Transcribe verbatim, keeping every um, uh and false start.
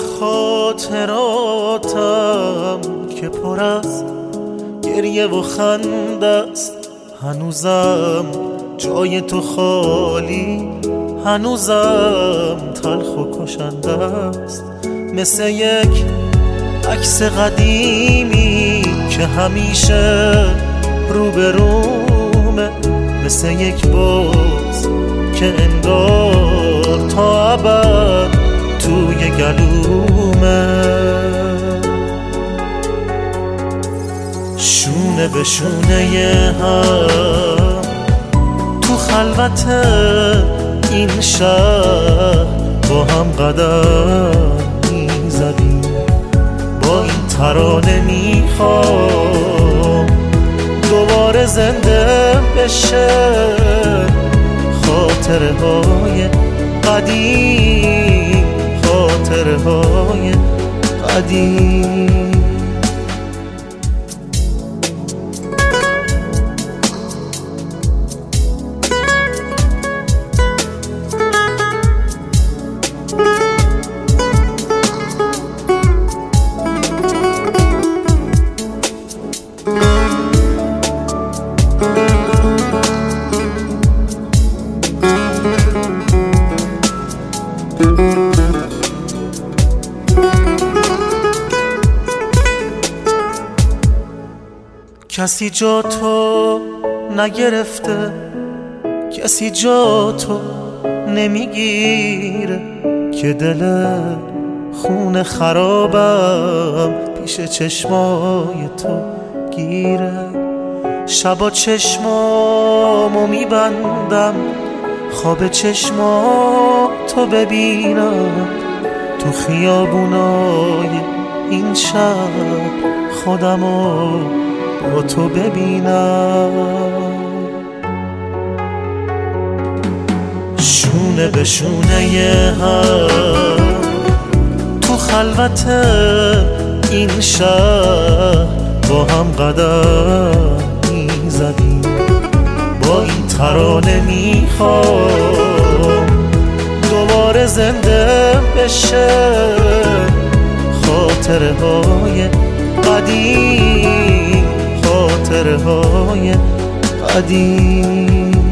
خاطراتم که پر از گریه و خنده است، هنوزم جای تو خالی، هنوزم تلخ و کشنده است. مثل یک عکس قدیمی که همیشه روبرومه، مثل یک باز که انگار تا ابد توی گلومه. شونه به شونه هم تو خلوت این شهر با هم قدم میزدیم، با این ترانه میخوام دوباره زنده بشه خاطره های قدیم، خاطره های قدیم. کسی جا تو نگرفته، کسی جا تو نمیگیره، که دل خون خرابم پیش چشمای تو گیره. شبا چشمامو میبندم خواب چشما تو ببینم، تو خیابونای این شب خودمو با تو ببینم. شونه به شونه هم تو خلوت این شهر با هم قدم میزدیم، با این ترانه میخوام دوباره زنده بشه خاطره های قدیم، خاطره های قدیم.